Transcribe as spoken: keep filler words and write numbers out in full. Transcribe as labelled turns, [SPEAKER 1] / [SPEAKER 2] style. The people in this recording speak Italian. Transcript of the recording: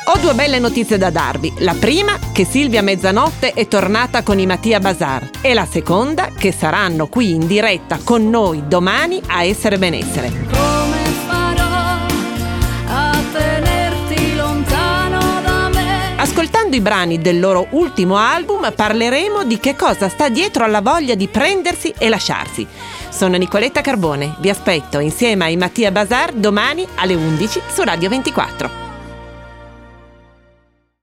[SPEAKER 1] Ho due belle notizie da darvi. La prima, che Silvia Mezzanotte è tornata con i Mattia Bazar, e la seconda, che saranno qui in diretta con noi domani a Essere Benessere.
[SPEAKER 2] Come farò a tenerti lontano da me?
[SPEAKER 1] Ascoltando i brani del loro ultimo album parleremo di che cosa sta dietro alla voglia di prendersi e lasciarsi. Sono Nicoletta Carbone, vi aspetto insieme ai Mattia Bazar domani alle undici su Radio ventiquattro.